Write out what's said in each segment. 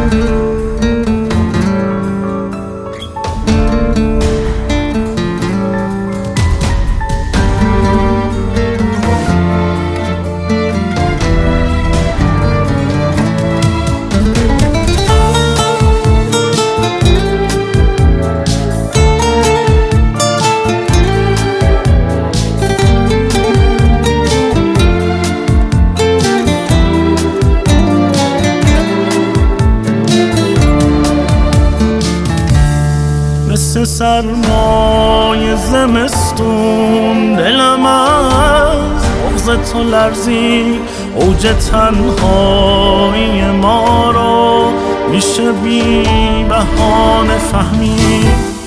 مثل سرمای زمستون دلم از بغض تو لرزی، اوج تنهایی ما رو میشه بی بهانه فهمی.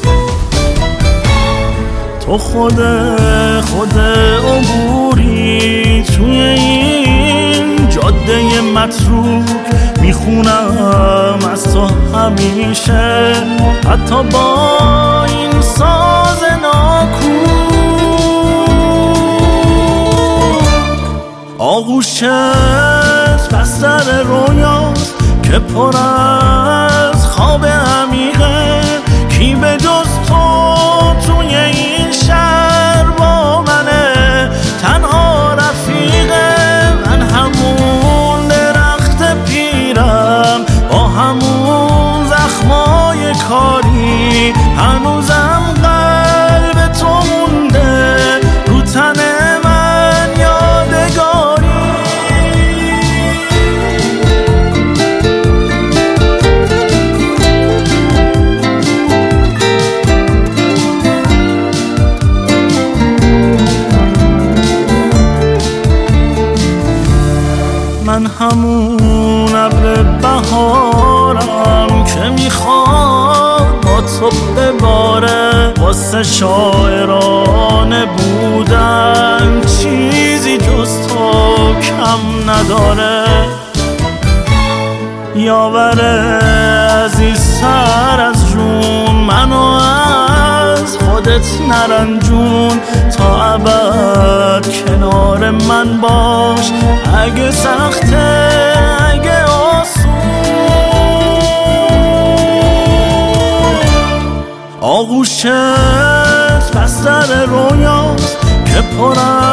تو خود عبوری توی این جاده متروک، میخونم از تو همیشه حتی با این ساز ناکوک. آغوشت بستر رویاست که پر از خواب عمیقه، کی به جز تو توی این شهر با منه تنها رفیقه. من همون درخت پیرم با همون زخمای کاری، هنوزم قلب تو مونده رو تن من یادگاری. من همون ابر بهارم که میخواد با تو بباره، واسه شاعرانه بودن چیزی جز تو کم نداره. یاوره عزیزتر از جون، منو از خودت نرنجون، تا ابد کنار من باش، اگه سخته اگه آسون. آغوشت بستر رویاست که پر